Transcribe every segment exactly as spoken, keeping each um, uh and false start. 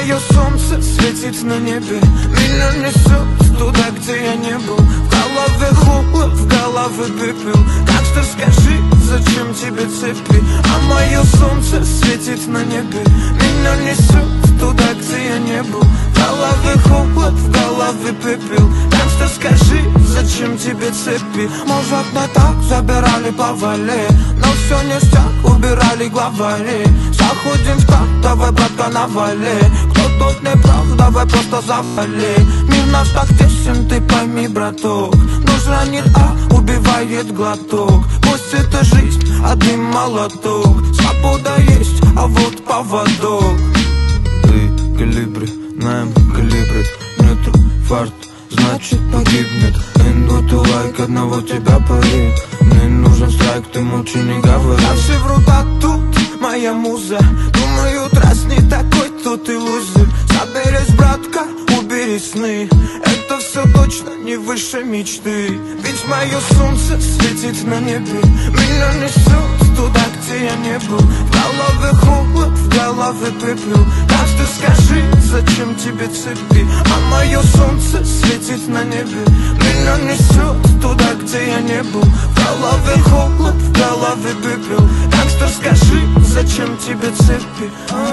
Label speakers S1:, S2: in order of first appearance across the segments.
S1: мое солнце светит на небе, меня несет туда, где я не был. В голове холод, в голове пепел. Так что скажи, зачем тебе цепи? А мое солнце светит на небе, меня несет туда, где я не был. В голове холод, в голове пепел. Так что скажи, зачем тебе цепи? Может, не так забирали по вале, но все ништяк, убирали главари. Заходим в так, давай, братка, навали. Кто тут не прав, давай просто завали. Мир наш так тесен, ты пойми, браток. Нож ранит, а убивает глоток. Пусть это жизнь, один молоток. Свобода есть, а вот поводок. Ты калибри, наем калибри. Нету фарт, значит погибнет. Нету лайк, одного тебя парит. Мне нужен страйк, ты молчи, не говори. А все врут, а тут моя муза. Думают, раз не такой, то ты лузер. Соберись, братка, убери сны. Это все точно не выше мечты. Ведь мое солнце светит на небе, меня несет туда, где я не был. В голове холод, в голове пепел. Так что скажи, зачем тебе цепи? А мое солнце светит на небе, меня несет туда, где я не был. В голове холод, в голове пепел. Так что скажи, зачем тебе цепи?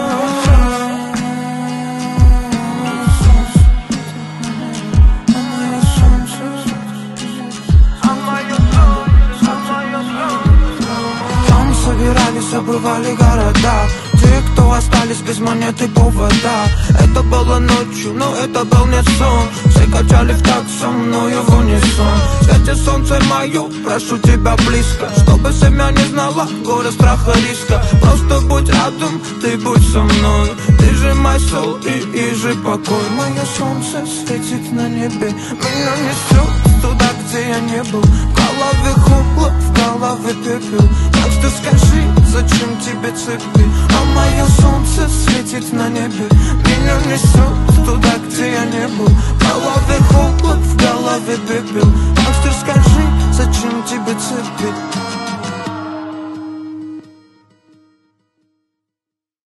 S1: Собирались, обрывали города. Те, кто остались без монеты повода. Это было ночью, но это был не сон. Все качали в такт со мною в унисон. Свете солнце мое, прошу тебя близко, чтобы семья не знала горя, страха, риска. Просто будь рядом, ты будь со мной. Ты же мой сол и, и же покой. Мое солнце светит на небе, меня несет туда, где я не был. В голове холод, в голове пепел. Так что скажи, зачем тебе цепи? А мое солнце светит на небе, меня несет туда, где я не был. В голове холод, в голове пепел.